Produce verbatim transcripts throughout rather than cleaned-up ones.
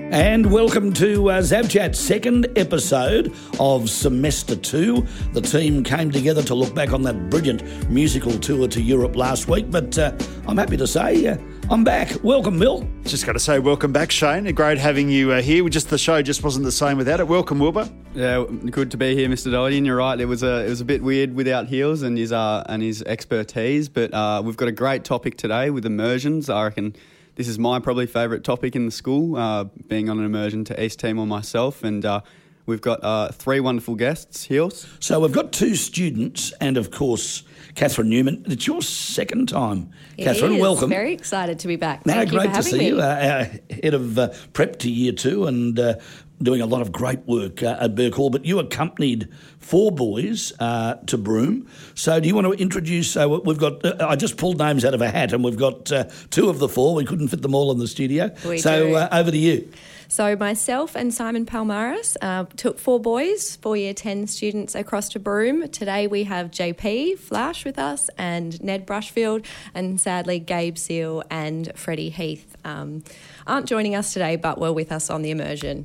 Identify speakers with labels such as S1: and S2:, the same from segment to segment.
S1: And welcome to uh, ZavChat's second episode of Semester two. The team came together to look back on that brilliant musical tour to Europe last week, but uh, I'm happy to say uh, I'm back. Welcome, Mill.
S2: Just got to say welcome back, Shane. Great having you uh, here. Just the show just wasn't the same without it. Welcome, Wilbur.
S3: Yeah, good to be here, Mister Doherty. And you're right, it was a it was a bit weird without Heels and his uh, and his expertise, but uh, we've got a great topic today with immersions. I reckon this is my probably favourite topic in the school, uh, being on an immersion to East Timor myself, and uh, we've got uh, three wonderful guests. Heels.
S1: So we've got two students, and of course, Catherine Newman. It's your second time,
S4: it
S1: Catherine.
S4: Is.
S1: Welcome.
S4: Very excited to be back.
S1: No,
S4: Thank
S1: great
S4: you for
S1: to
S4: having
S1: see
S4: me.
S1: you. Uh, our head of uh, prep to year two, and uh, doing a lot of great work uh, at Burke Hall. But you accompanied four boys uh, to Broome. So do you want to introduce? Uh, we've got. Uh, I just pulled names out of a hat, and we've got uh, two of the four. We couldn't fit them all in the studio.
S4: We
S1: so
S4: do.
S1: Uh, over to you.
S4: So myself and Simon Palmaris uh, took four boys, four year ten students across to Broome. Today we have J P Flash with us and Ned Brushfield, and sadly Gabe Seal and Freddie Heath um, aren't joining us today, but were with us on the immersion.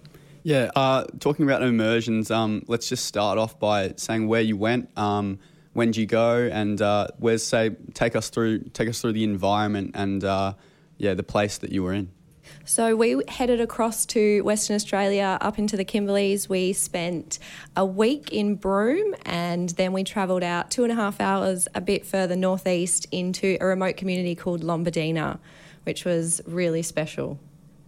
S3: Yeah, uh, talking about immersions, um, let's just start off by saying where you went, um, when did you go, and uh, where's say take us through take us through the environment and uh, yeah the place that you were in.
S4: So we headed across to Western Australia, up into the Kimberleys. We spent a week in Broome, and then we travelled out two and a half hours a bit further northeast into a remote community called Lombardina, which was really special.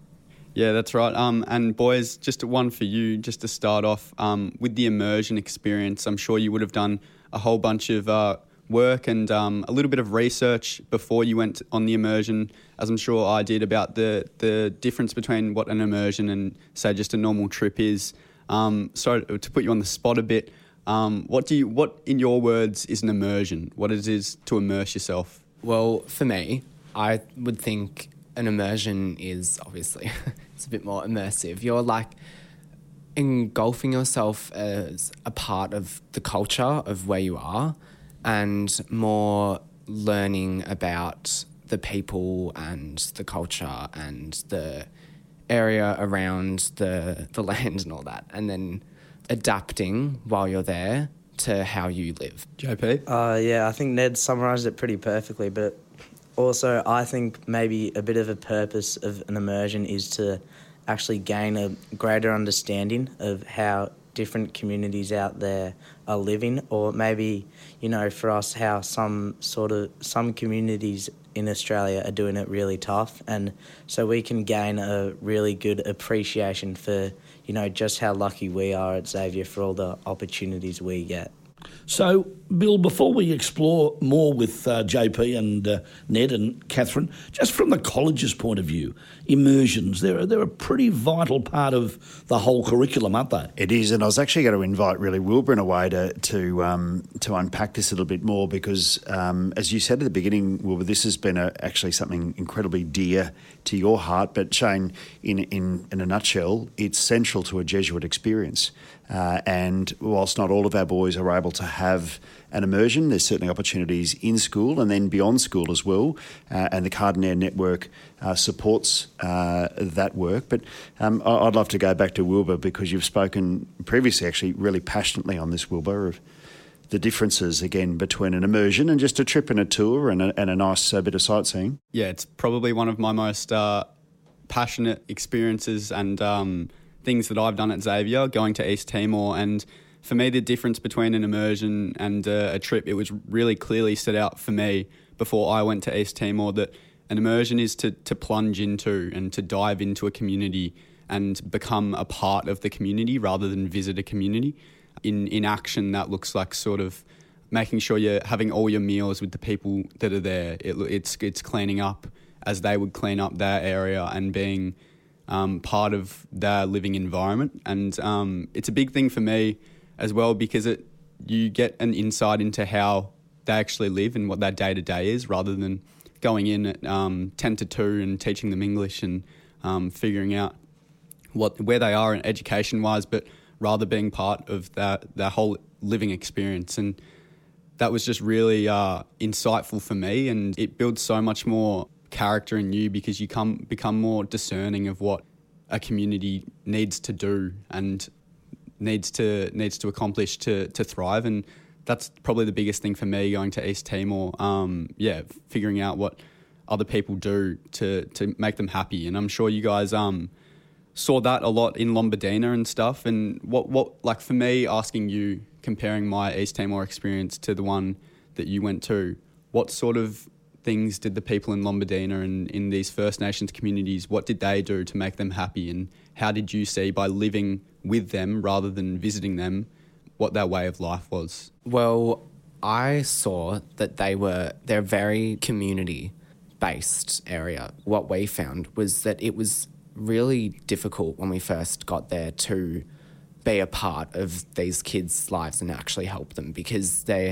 S3: Yeah, that's right. Um, and boys, just one for you, just to start off um, with the immersion experience. I'm sure you would have done a whole bunch of uh, work and um, a little bit of research before you went on the immersion, as I'm sure I did, about the the difference between what an immersion and, say, just a normal trip is. Um, so to put you on the spot a bit, um, what do you, what in your words is an immersion? What it is to immerse yourself?
S5: Well, for me, I would think an immersion is obviously it's a bit more immersive. You're like engulfing yourself as a part of the culture of where you are, and more learning about the people and the culture and the area around the the land and all that, and then adapting while you're there to how you live.
S3: J P?
S6: Uh, yeah, I think Ned summarised it pretty perfectly, but also I think maybe a bit of a purpose of an immersion is to actually gain a greater understanding of how different communities out there are living, or maybe, you know, for us, how some sort of, some communities in Australia are doing it really tough, and so we can gain a really good appreciation for, you know, just how lucky we are at Xavier for all the opportunities we get.
S1: So, Bill, before we explore more with uh, J P and uh, Ned and Catherine, just from the college's point of view, immersions, they're, they're a pretty vital part of the whole curriculum, aren't they?
S2: It is, and I was actually going to invite really Wilbur in a way to to um, to unpack this a little bit more because, um, as you said at the beginning, Wilbur, this has been a, actually something incredibly dear to your heart. But Shane, in in in a nutshell, it's central to a Jesuit experience. Uh, and whilst not all of our boys are able to have an immersion, there's certainly opportunities in school and then beyond school as well. Uh, and the Cardinaire Network uh, supports uh, that work. But um, I'd love to go back to Wilbur because you've spoken previously actually really passionately on this, Wilbur, of the differences, again, between an immersion and just a trip and a tour and a, and a nice uh, bit of sightseeing.
S3: Yeah, it's probably one of my most uh, passionate experiences and um, things that I've done at Xavier, going to East Timor. And for me, the difference between an immersion and uh, a trip, it was really clearly set out for me before I went to East Timor that an immersion is to, to plunge into and to dive into a community and become a part of the community rather than visit a community. In, in action, that looks like sort of making sure you're having all your meals with the people that are there. It, it's, it's cleaning up as they would clean up their area and being Um, part of their living environment. And um, it's a big thing for me as well because it you get an insight into how they actually live and what their day-to-day is rather than going in at um, ten to two and teaching them English and um, figuring out what where they are education-wise, but rather being part of that their whole living experience. And that was just really uh, insightful for me, and it builds so much more character in you because you come become more discerning of what a community needs to do and needs to needs to accomplish to to thrive. And that's probably the biggest thing for me going to East Timor. Um, yeah, figuring out what other people do to to make them happy. And I'm sure you guys um saw that a lot in Lombardina and stuff. And what what like for me, asking you, comparing my East Timor experience to the one that you went to, what sort of things did the people in Lombardina and in these First Nations communities, what did they do to make them happy? And how did you see, by living with them rather than visiting them, what their way of life was?
S5: Well, I saw that they were, they're a very community-based area. What we found was that it was really difficult when we first got there to be a part of these kids' lives and actually help them, because they're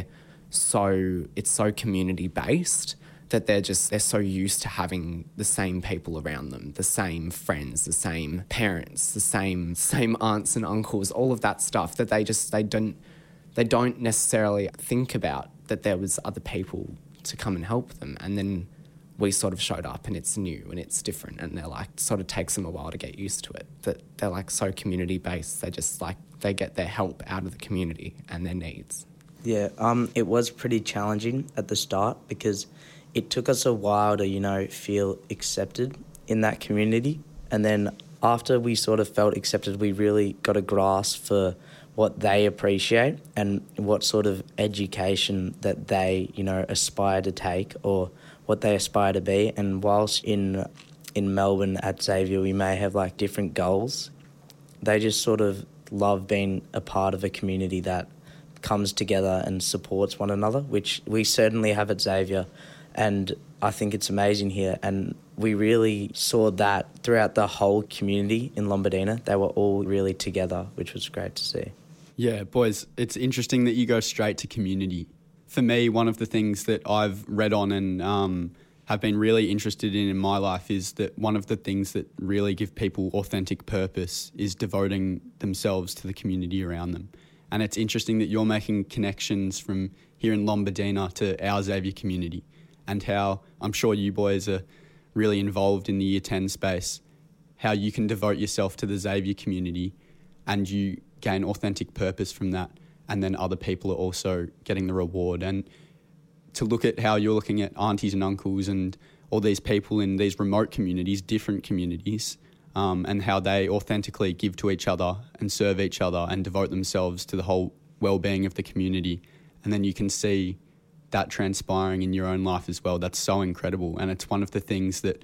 S5: so, it's so community-based that they're just, they're so used to having the same people around them, the same friends, the same parents, the same same aunts and uncles, all of that stuff, that they just, they don't, they don't necessarily think about that there was other people to come and help them. And then we sort of showed up and it's new and it's different, and they're like, sort of takes them a while to get used to it, that they're like so community-based, they just like, they get their help out of the community and their needs.
S6: Yeah, um, it was pretty challenging at the start because it took us a while to, you know, feel accepted in that community. And then after we sort of felt accepted, we really got a grasp for what they appreciate and what sort of education that they, you know, aspire to take or what they aspire to be. And whilst in in Melbourne at Xavier we may have like different goals, they just sort of love being a part of a community that comes together and supports one another, which we certainly have at Xavier. And I think it's amazing here. And we really saw that throughout the whole community in Lombardina. They were all really together, which was great to see.
S3: Yeah, boys, it's interesting that you go straight to community. For me, one of the things that I've read on and um, have been really interested in in my life is that one of the things that really give people authentic purpose is devoting themselves to the community around them. And it's interesting that you're making connections from here in Lombardina to our Xavier community, and how I'm sure you boys are really involved in the year ten space, how you can devote yourself to the Xavier community and you gain authentic purpose from that, and then other people are also getting the reward. And to look at how you're looking at aunties and uncles and all these people in these remote communities, different communities, um, and how they authentically give to each other and serve each other and devote themselves to the whole well-being of the community. And then you can see that transpiring in your own life as well. That's so incredible. And it's one of the things that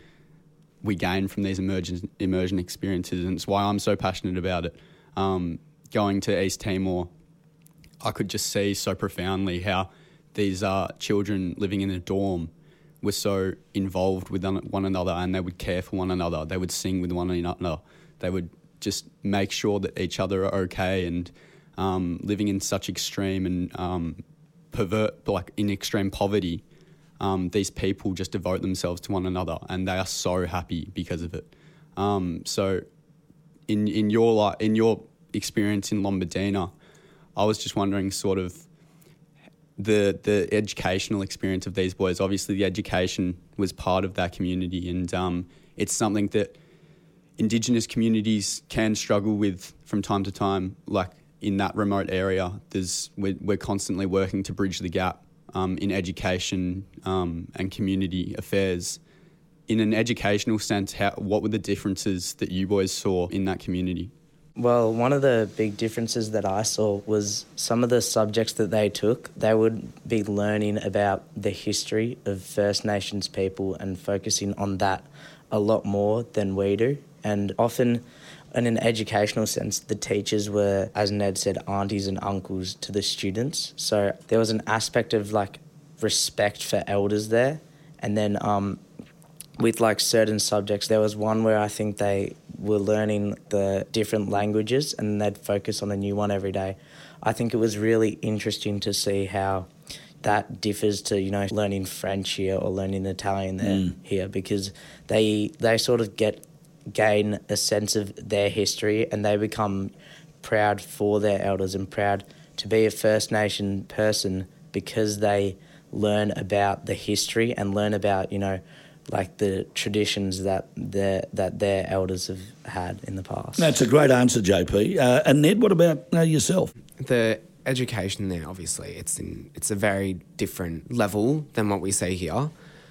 S3: we gain from these immersion, immersion experiences. And it's why I'm so passionate about it. Um, going to East Timor, I could just see so profoundly how these uh, children living in a dorm were so involved with one another, and they would care for one another. They would sing with one another. They would just make sure that each other are okay. And um, living in such extreme and um, pervert, like in extreme poverty, um, these people just devote themselves to one another, and they are so happy because of it. Um, so, in in your like in your experience in Lombardina, I was just wondering, sort of, the the educational experience of these boys. Obviously, the education was part of that community, and um, it's something that Indigenous communities can struggle with from time to time. Like in that remote area, there's we're, we're constantly working to bridge the gap um, in education um, and community affairs. In an educational sense, how, what were the differences that you boys saw in that community?
S6: Well, one of the big differences that I saw was some of the subjects that they took. They would be learning about the history of First Nations people and focusing on that a lot more than we do. And often, in an educational sense, the teachers were, as Ned said, aunties and uncles to the students. So there was an aspect of like respect for elders there. And then um, with like certain subjects, there was one where I think they were learning the different languages and they'd focus on a new one every day. I think it was really interesting to see how that differs to, you know, learning French here or learning Italian there mm. here, because they they sort of get gain a sense of their history and they become proud for their elders and proud to be a First Nation person because they learn about the history and learn about, you know, like the traditions that their that their elders have had in the past.
S1: That's a great answer, J P. Uh, and Ned, what about uh, yourself?
S5: The education there, obviously, it's in it's a very different level than what we see here.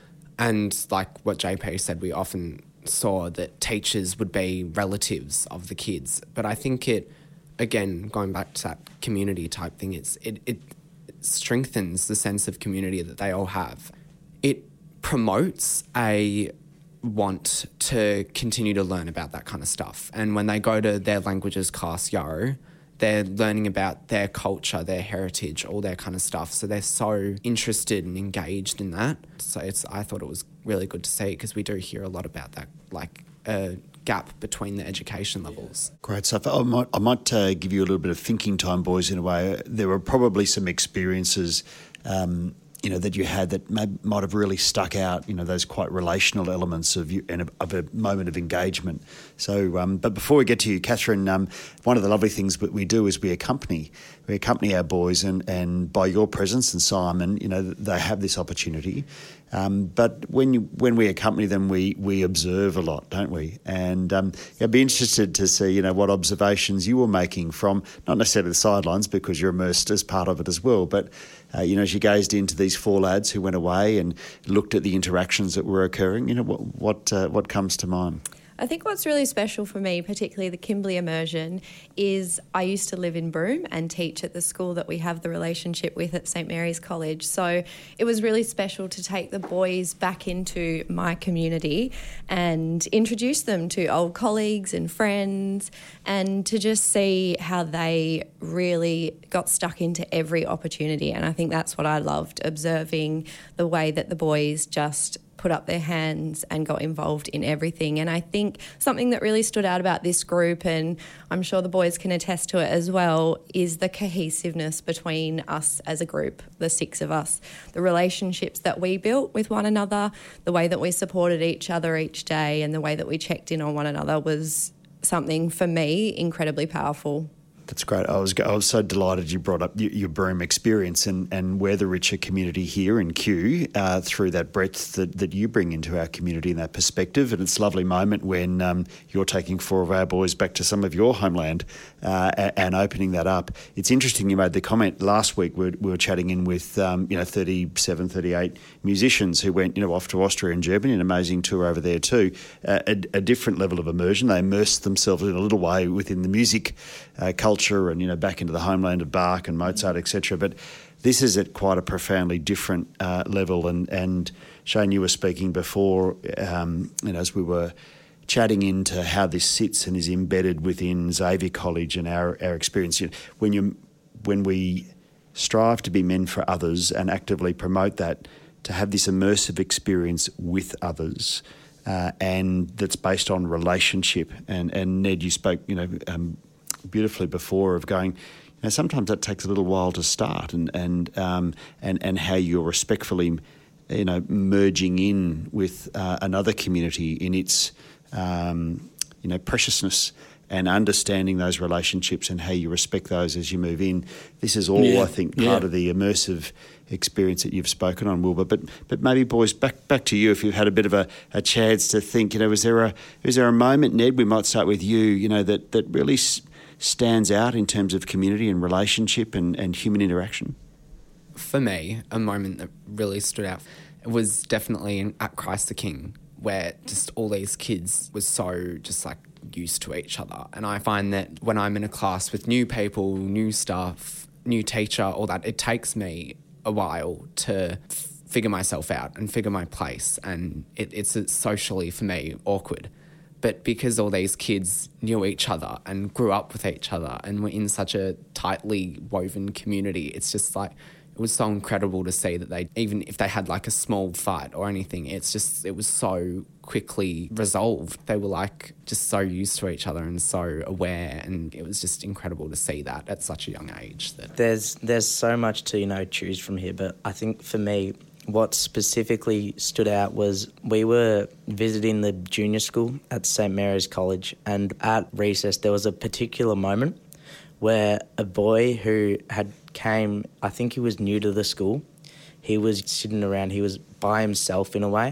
S5: And like what J P said, we often saw that teachers would be relatives of the kids. But I think it, again, going back to that community type thing, it's it, it strengthens the sense of community that they all have. It promotes a want to continue to learn about that kind of stuff. And when they go to their languages class, Yarrow, they're learning about their culture, their heritage, all that kind of stuff. So they're so interested and engaged in that. So it's I thought it was really good to see, because we do hear a lot about that, like a gap between the education levels.
S2: Great stuff. I might, I might uh, give you a little bit of thinking time, boys, in a way. There were probably some experiences um, you know, that you had that may, might have really stuck out, you know, those quite relational elements of you and of a moment of engagement. So, um, but before we get to you, Catherine, um, one of the lovely things that we do is we accompany, we accompany our boys, and, and by your presence and Simon, you know, they have this opportunity. Um, but when you, when we accompany them, we we observe a lot, don't we? And um, I'd be interested to see, you know, what observations you were making from, not necessarily the sidelines, because you're immersed as part of it as well, but uh, you know, as you gazed into these four lads who went away and looked at the interactions that were occurring, you know, what what uh, what comes to mind?
S4: I think what's really special for me, particularly the Kimberley immersion, is I used to live in Broome and teach at the school that we have the relationship with at St Mary's College. So it was really special to take the boys back into my community and introduce them to old colleagues and friends, and to just see how they really got stuck into every opportunity. And I think that's what I loved, observing the way that the boys just put up their hands and got involved in everything. And I think something that really stood out about this group, and I'm sure the boys can attest to it as well, is the cohesiveness between us as a group, the six of us. The relationships that we built with one another, the way that we supported each other each day, and the way that we checked in on one another was something, for me, incredibly powerful.
S2: That's great. I was I was so delighted you brought up your, your Broome experience, and, and we're the richer community here in Kew uh, through that breadth that, that you bring into our community and that perspective. And it's a lovely moment when um, you're taking four of our boys back to some of your homeland uh, and, and opening that up. It's interesting you made the comment last week. We were, we were chatting in with um, you know thirty-seven, thirty-eight musicians who went you know off to Austria and Germany, an amazing tour over there too. Uh, a, a different level of immersion. They immersed themselves in a little way within the music uh, culture. And, you know, back into the homeland of Bach and Mozart, et cetera. But this is at quite a profoundly different uh, level. And, and Shane, you were speaking before, um, you know, as we were chatting into how this sits and is embedded within Xavier College and our, our experience. You know, when you when we strive to be men for others and actively promote that, to have this immersive experience with others, uh, and that's based on relationship. And, and Ned, you spoke, you know, um, beautifully before of going, you know, sometimes that takes a little while to start, and and um, and and how you're respectfully, you know, merging in with uh, another community in its, um, you know, preciousness, and understanding those relationships and how you respect those as you move in. This is all, yeah, I think, part yeah. of the immersive experience that you've spoken on, Wilbur. But but maybe, boys, back back to you, if you've had a bit of a, a chance to think, you know, was there a is there a moment, Ned, we might start with you, you know, that, that really s- stands out in terms of community and relationship and, and human interaction?
S5: For me, a moment that really stood out, it was definitely in, at Christ the King, where just all these kids was so just like used to each other. And I find that when I'm in a class with new people, new stuff, new teacher, all that, it takes me a while to f- figure myself out and figure my place. And it, it's uh, socially, for me, awkward. But because all these kids knew each other and grew up with each other and were in such a tightly woven community, it's just like, it was so incredible to see that they, even if they had like a small fight or anything, it's just, it was so quickly resolved. They were like just so used to each other and so aware, and it was just incredible to see that at such a young age. That
S6: There's there's so much to, you know, choose from here, but I think for me, what specifically stood out was we were visiting the junior school at St Mary's College, and at recess there was a particular moment where a boy who had came, I think he was new to the school, he was sitting around, he was by himself in a way,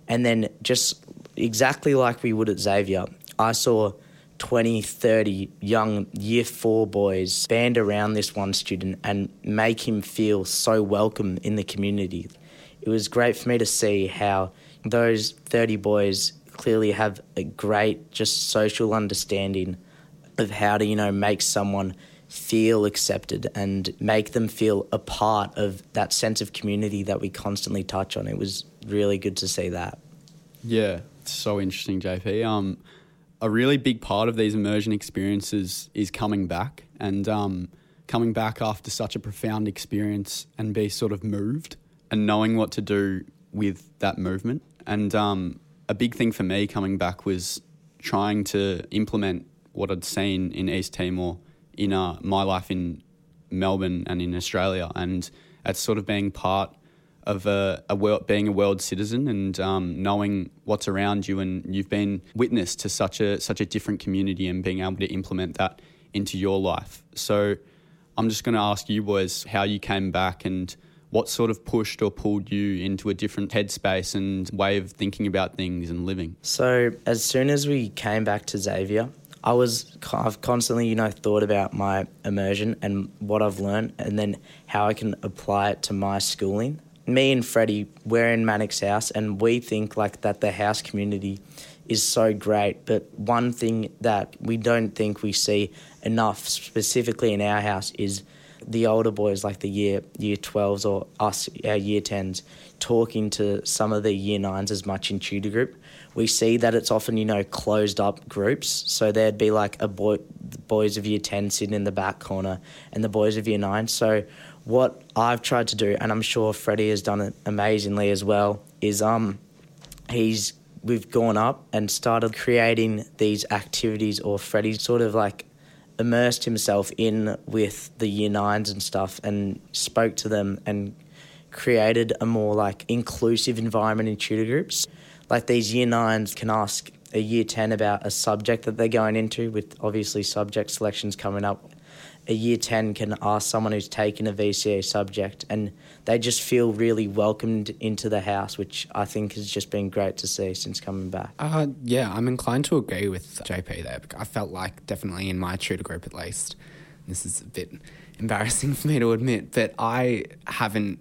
S6: And then just exactly like we would at Xavier, I saw twenty, thirty young year four boys band around this one student and make him feel so welcome in the community. It was great for me to see how those thirty boys clearly have a great just social understanding of how to, you know, make someone feel accepted and make them feel a part of that sense of community that we constantly touch on. It was really good to see that.
S3: Yeah, it's so interesting, J P. Um, a really big part of these immersion experiences is coming back and um, coming back after such a profound experience and be sort of moved and knowing what to do with that movement. And um, a big thing for me coming back was trying to implement what I'd seen in East Timor in uh, my life in Melbourne and in Australia, and it's sort of being part of a, a world, being a world citizen and um, knowing what's around you, and you've been witness to such a such a different community and being able to implement that into your life. So I'm just going to ask you boys how you came back and what sort of pushed or pulled you into a different headspace and way of thinking about things and living.
S6: So as soon as we came back to Xavier, I was I've constantly, you know, thought about my immersion and what I've learned and then how I can apply it to my schooling. Me and Freddie, we're in Mannix House and we think like that the house community is so great, but one thing that we don't think we see enough specifically in our house is the older boys, like the year year twelves or us, our year tens, talking to some of the year nines as much in tutor group. We see that it's often, you know, closed up groups. So there'd be like a boy, the boys of year ten sitting in the back corner and the boys of year nine. So what I've tried to do, and I'm sure Freddie has done it amazingly as well, is um, he's we've gone up and started creating these activities, or Freddie's sort of like immersed himself in with the year nines and stuff and spoke to them and created a more like inclusive environment in tutor groups. Like these year nines can ask a year ten about a subject that they're going into, with obviously subject selections coming up. A year ten can ask someone who's taken a V C A subject and they just feel really welcomed into the house, which I think has just been great to see since coming back.
S5: Uh, yeah, I'm inclined to agree with J P there. I felt like definitely in my tutor group at least, this is a bit embarrassing for me to admit, but I haven't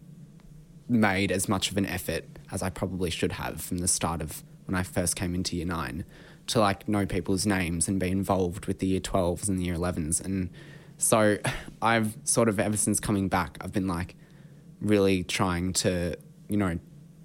S5: made as much of an effort as I probably should have from the start of when I first came into year nine to like know people's names and be involved with the year twelves and the year elevens. And so I've sort of, ever since coming back, I've been like really trying to, you know,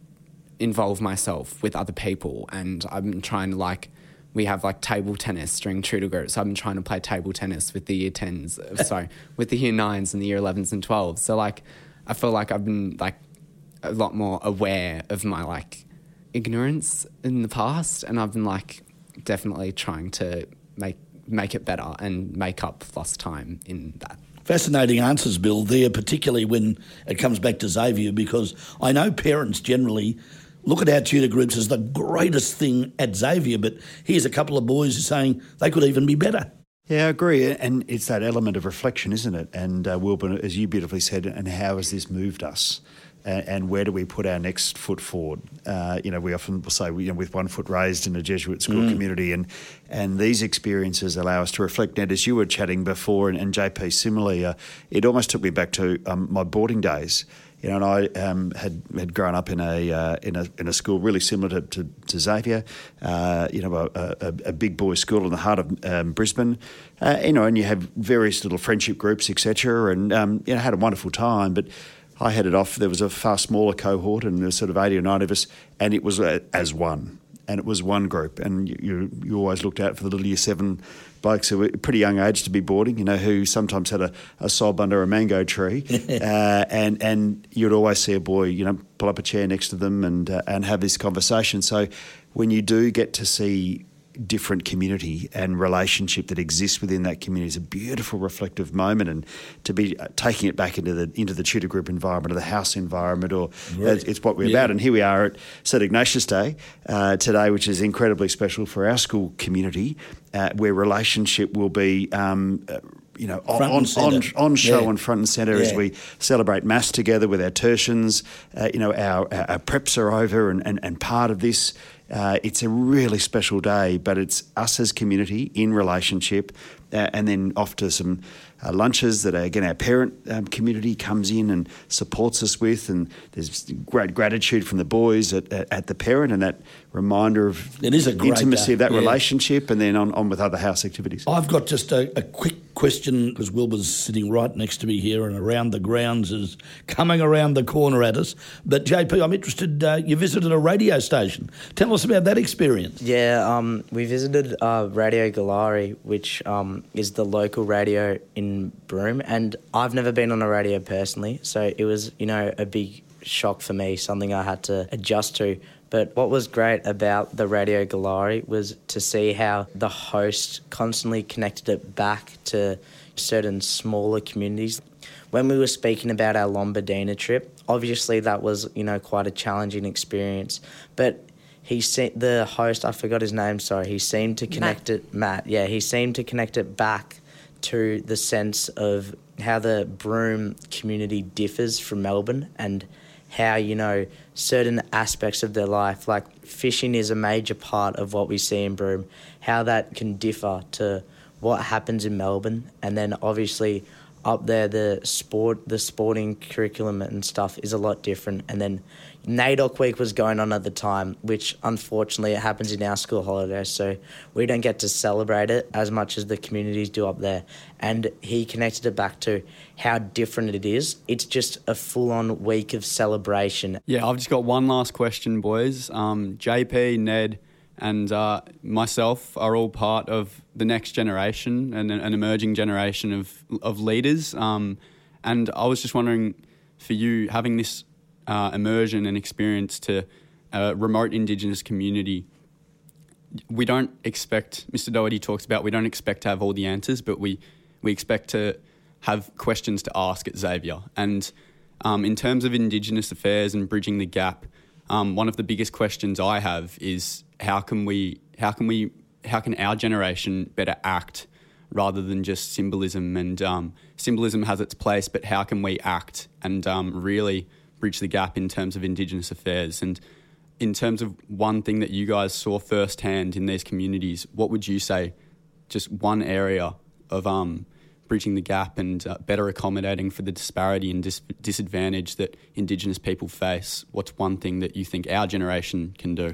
S5: involve myself with other people. And I've been trying to like, we have like table tennis during tutor groups. So I've been trying to play table tennis with the year tens, sorry, with the year nines and the year elevens and twelves. So like, I feel like I've been like a lot more aware of my like ignorance in the past. And I've been like definitely trying to make make it better and make up lost time in that.
S1: Fascinating answers, Bill, there, particularly when it comes back to Xavier, because I know parents generally look at our tutor groups as the greatest thing at Xavier, but here's a couple of boys saying they could even be better.
S2: Yeah, I agree. And it's that element of reflection, isn't it? And uh, Wilbur, as you beautifully said, and how has this moved us? And, and where do we put our next foot forward? Uh, you know, we often will say, you know, with one foot raised in a Jesuit school mm. community, and and these experiences allow us to reflect. Ned, as you were chatting before, and, and J P similarly, uh, it almost took me back to um, my boarding days. You know, and I um, had had grown up in a uh, in a in a school really similar to, to, to Xavier. Uh, you know, a, a, a big boys' school in the heart of um, Brisbane. Uh, you know, and you have various little friendship groups, et cetera. And um, you know, had a wonderful time, but I headed off. There was a far smaller cohort, and there was sort of eighty or ninety of us, and it was uh, as one, and it was one group. And you, you you always looked out for the little year seven blokes who were pretty young age to be boarding, you know, who sometimes had a, a sob under a mango tree, uh, and and you'd always see a boy, you know, pull up a chair next to them and uh, and have this conversation. So when you do get to see different community and relationship that exists within that community is a beautiful reflective moment, and to be taking it back into the into the tutor group environment or the house environment, or right. it's what we're yeah. about. And here we are at Saint Ignatius Day uh, today, which is incredibly special for our school community, uh, where relationship will be um, you know,
S1: Front
S2: on,
S1: and
S2: on,
S1: centre.
S2: on show
S1: Yeah.
S2: and front and centre as
S1: Yeah.
S2: we celebrate Mass together with our tertians. Uh, you know, our, our, our preps are over and, and, and part of this. Uh, it's a really special day, but it's us as community in relationship, uh, and then off to some uh, lunches that, are, again, our parent um, community comes in and supports us with, and there's great gratitude from the boys at, at, at the parent, and that reminder of
S1: It is a great
S2: intimacy
S1: day.
S2: of that
S1: Yeah.
S2: relationship, and then on, on with other house activities.
S1: I've got just a, a quick question, because Wilbur's sitting right next to me here and around the grounds is coming around the corner at us. But J P, I'm interested, uh, you visited a radio station. Tell us about that experience.
S6: Yeah, um, we visited uh, Radio Galari, which um, is the local radio in Broome, and I've never been on a radio personally, so it was, you know, a big shock for me, something I had to adjust to. But what was great about the Radio Galari was to see how the host constantly connected it back to certain smaller communities. When we were speaking about our Lombardina trip, obviously that was, you know, quite a challenging experience, but he se- the host, I forgot his name, sorry, he seemed to connect
S4: Matt.
S6: it, Matt, yeah, he seemed to connect it back to the sense of how the Broome community differs from Melbourne, and how, you know, certain aspects of their life, like fishing is a major part of what we see in Broome, how that can differ to what happens in Melbourne. And then obviously up there, the sport, the sporting curriculum and stuff is a lot different. And then NAIDOC week was going on at the time, which unfortunately it happens in our school holidays, so we don't get to celebrate it as much as the communities do up there. And he connected it back to how different it is. It's just a full-on week of celebration.
S3: Yeah, I've just got one last question, boys. Um, J P, Ned, and uh, myself are all part of the next generation and an emerging generation of of leaders. Um, and I was just wondering, for you, having this uh, immersion and experience to a remote Indigenous community, we don't expect, Mister Doherty talks about, we don't expect to have all the answers, but we, we expect to have questions to ask at Xavier. And um, in terms of Indigenous affairs and bridging the gap, um, one of the biggest questions I have is how can we, how can we, how can our generation better act rather than just symbolism? And um, symbolism has its place, but how can we act and um, really bridge the gap in terms of Indigenous affairs? And in terms of one thing that you guys saw firsthand in these communities, what would you say, just one area of um, bridging the gap and uh, better accommodating for the disparity and dis- disadvantage that Indigenous people face? What's one thing that you think our generation can do?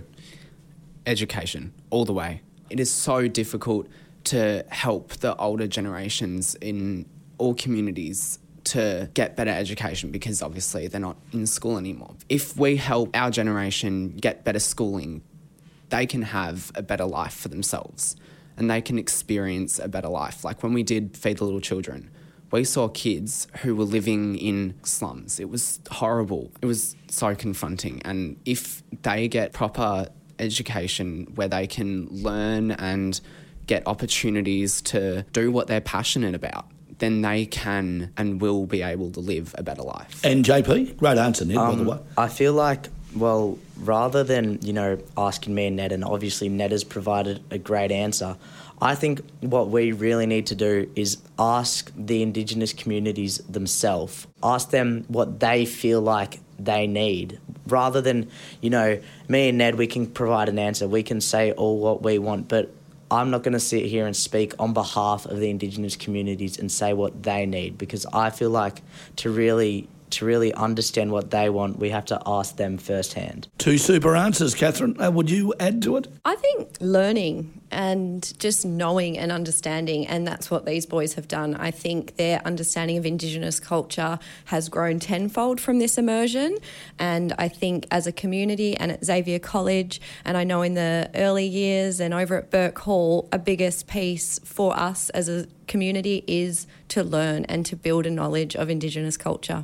S5: Education, all the way. It is so difficult to help the older generations in all communities to get better education because obviously they're not in school anymore. If we help our generation get better schooling, they can have a better life for themselves and they can experience a better life. Like when we did Feed the Little Children, we saw kids who were living in slums. It was horrible. It was so confronting. And if they get proper education where they can learn and get opportunities to do what they're passionate about, then they can and will be able to live a better life.
S1: And J P, great answer, Ned, by the way.
S6: I feel like, well, rather than, you know, asking me and Ned, and obviously Ned has provided a great answer, I think what we really need to do is ask the Indigenous communities themselves, ask them what they feel like they need, rather than, you know, me and Ned, we can provide an answer, we can say all what we want, but I'm not going to sit here and speak on behalf of the Indigenous communities and say what they need, because I feel like to really to really understand what they want, we have to ask them firsthand.
S1: Two super answers, Catherine. Uh, would you add to it?
S4: I think learning and just knowing and understanding, and that's what these boys have done. I think their understanding of Indigenous culture has grown tenfold from this immersion, and I think as a community and at Xavier College, and I know in the early years and over at Burke Hall, a biggest piece for us as a community is to learn and to build a knowledge of Indigenous culture.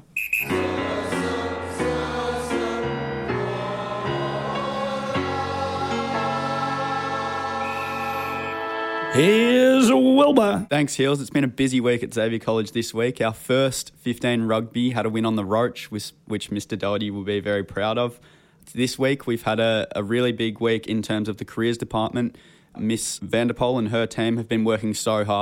S1: Here's Wilbur.
S3: Thanks, Heels. It's been a busy week at Xavier College this week. Our first fifteen rugby had a win on the Roach, which, which Mister Doherty will be very proud of. This week, we've had a, a really big week in terms of the careers department. Miss Vanderpoel and her team have been working so hard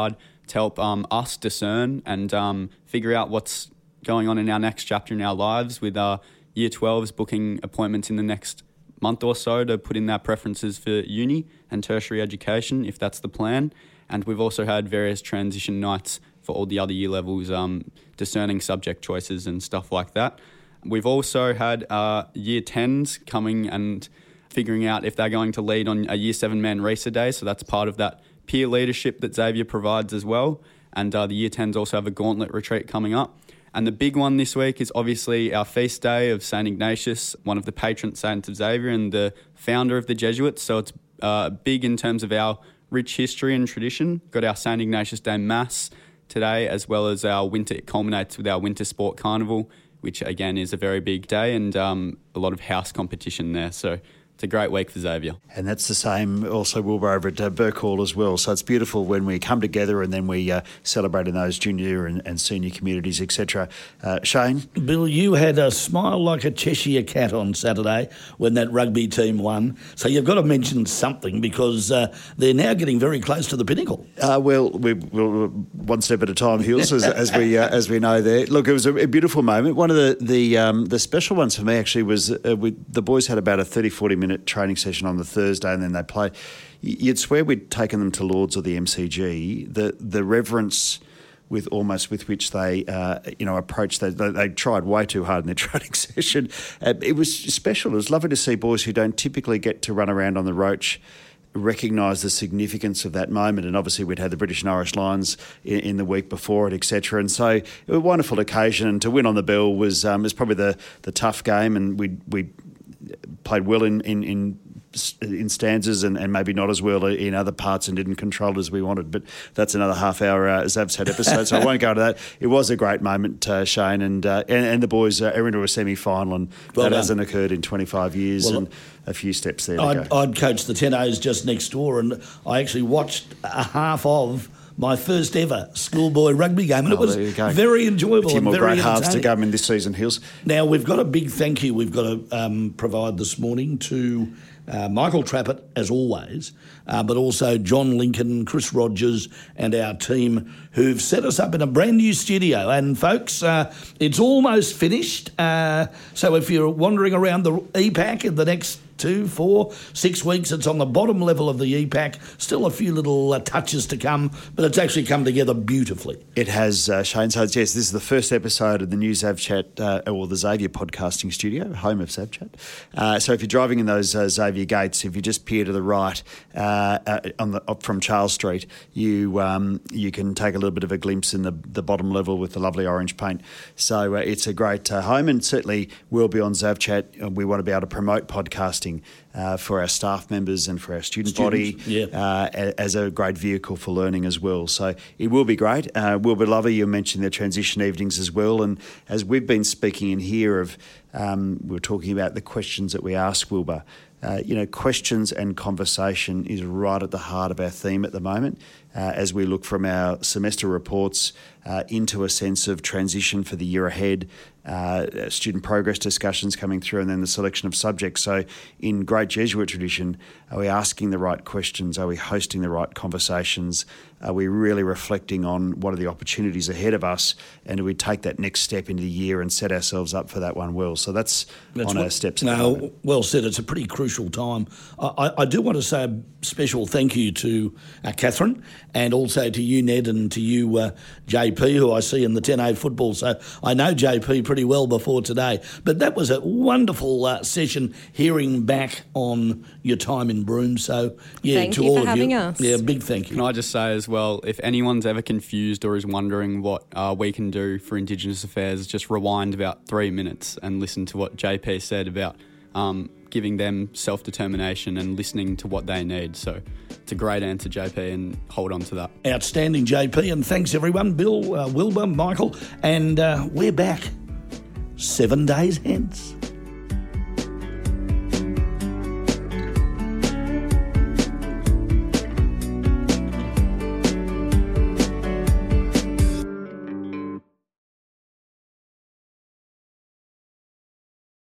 S3: to help um, us discern and um, figure out what's going on in our next chapter in our lives, with our year twelves booking appointments in the next month or so to put in their preferences for uni and tertiary education, if that's the plan. And we've also had various transition nights for all the other year levels, um, discerning subject choices and stuff like that. We've also had uh, year tens coming and figuring out if they're going to lead on a year seven man RESA day. So that's part of that peer leadership that Xavier provides as well. And uh, the year tens also have a gauntlet retreat coming up. And the big one this week is obviously our feast day of Saint Ignatius, one of the patron saints of Xavier and the founder of the Jesuits. So it's uh, big in terms of our rich history and tradition. Got our Saint Ignatius Day Mass today, as well as our winter, it culminates with our Winter Sport Carnival, which again is a very big day, and um, a lot of house competition there. So it's a great week for Xavier.
S2: And that's the same also, Wilbur, over at uh, Burke Hall as well. So it's beautiful when we come together and then we uh, celebrate in those junior and, and senior communities, et cetera. Uh, Shane?
S1: Bill, you had a smile like a Cheshire cat on Saturday when that rugby team won. So you've got to mention something, because uh, they're now getting very close to the pinnacle.
S2: Uh, well, we, we're one step at a time, Hills, as, as we uh, as we know there. Look, it was a, a beautiful moment. One of the the, um, the special ones for me actually was uh, we, the boys had about a thirty, forty minute training session on the Thursday, and then they play. You'd swear we'd taken them to Lords or the M C G. The the reverence with almost with which they uh, you know approached that, they, they tried way too hard in their training session. Uh, it was special. It was lovely to see boys who don't typically get to run around on the Roach recognise the significance of that moment. And obviously we'd had the British and Irish Lions in, in the week before it, et cetera. And so it was a wonderful occasion, and to win on the bell was um, was probably the the tough game, and we we played well in in, in in stanzas and, and maybe not as well in other parts, and didn't control it as we wanted. But that's another half hour uh, Zav's had episode, so I won't go to that. It was a great moment, uh, Shane, and, uh, and and the boys uh, are into a semi-final, and well that done. Hasn't occurred in twenty-five years, well, and a few steps there to
S1: I'd,
S2: go.
S1: I'd coached the ten O's just next door, and I actually watched a half of my first ever schoolboy rugby game, and
S2: oh,
S1: it was very enjoyable.
S2: A few
S1: and
S2: more
S1: very
S2: great halves to come in this season, Hills.
S1: Now, we've got a big thank you we've got to um, provide this morning to uh, Michael Trappett, as always, uh, but also John Lincoln, Chris Rogers, and our team who've set us up in a brand new studio. And, folks, uh, it's almost finished. Uh, so if you're wandering around the E PAC in the next two, four, six weeks. It's on the bottom level of the E PAC. Still a few little uh, touches to come, but it's actually come together beautifully.
S2: It has, uh, Shane. So, yes, this is the first episode of the new ZavChat, uh, or the Xavier podcasting studio, home of ZavChat. Uh, so if you're driving in those uh, Xavier gates, if you just peer to the right uh, uh, on the up from Charles Street, you um, you can take a little bit of a glimpse in the, the bottom level with the lovely orange paint. So uh, it's a great uh, home, and certainly will be on ZavChat. We want to be able to promote podcasting Uh, for our staff members and for our student
S1: Students,
S2: body
S1: yeah.
S2: uh, as a great vehicle for learning as well. So it will be great. Uh, Wilbur Lover, you mentioned the transition evenings as well. And as we've been speaking in here of, um, we were talking about the questions that we ask, Wilbur. Uh, you know, questions and conversation is right at the heart of our theme at the moment uh, as we look from our semester reports uh, into a sense of transition for the year ahead, uh, student progress discussions coming through, and then the selection of subjects. So in great Jesuit tradition, are we asking the right questions? Are we hosting the right conversations? Are we really reflecting on what are the opportunities ahead of us? And do we take that next step into the year and set ourselves up for that one well? So that's, that's on
S1: what,
S2: our steps.
S1: No, well said. It's a pretty crucial time. I, I do want to say a special thank you to uh, Catherine, and also to you, Ned, and to you, uh, J P, who I see in the ten A football. So I know J P pretty well before today. But that was a wonderful uh, session, hearing back on your time in Broome. So, yeah,
S4: thank
S1: to
S4: you
S1: all
S4: for
S1: of
S4: having
S1: you.
S4: us.
S1: Yeah, big thank you.
S3: Can I just say as well, if anyone's ever confused or is wondering what uh, we can do for Indigenous Affairs, just rewind about three minutes and listen to what J P said about um, giving them self-determination and listening to what they need. So it's a great answer, J P, and hold on to that.
S1: Outstanding, J P, and thanks everyone. Bill, uh, Wilbur, Michael, and uh, we're back seven days hence.